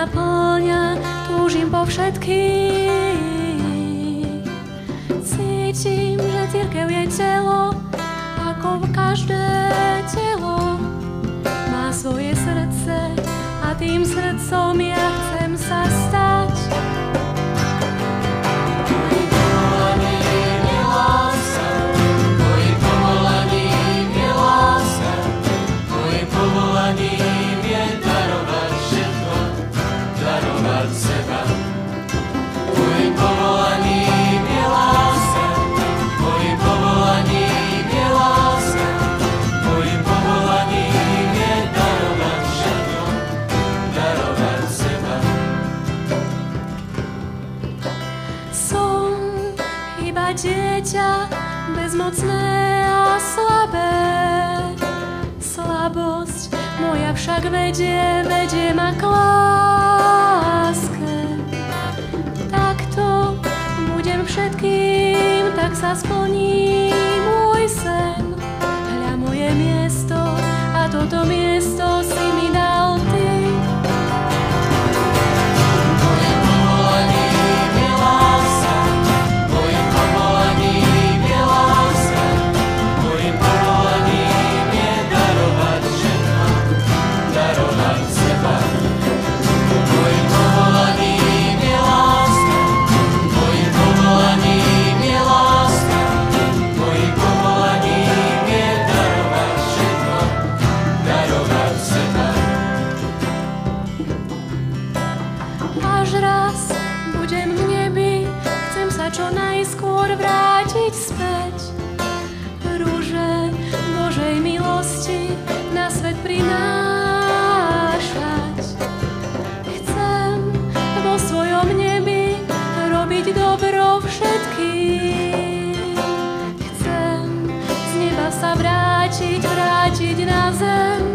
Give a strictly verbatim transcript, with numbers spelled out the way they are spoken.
naplňa, túžim po všetkých. Cítim, že cirkev je telo, ako každé telo. Má svoje srdce a tým srdcom ja chcem sa stať. Dieťa bezmocné a slabé, slabosť moja však vedie, vedie ma k láske. Takto budem všetkým, tak sa splní môj sen. Hľa moje miesto a toto miesto si mi dal ty. Čo najskôr vrátiť späť, rúže Božej milosti na svet prinášať. Chcem vo svojom nebi robiť dobro všetkým. Chcem z neba sa vrátiť, vrátiť na zem.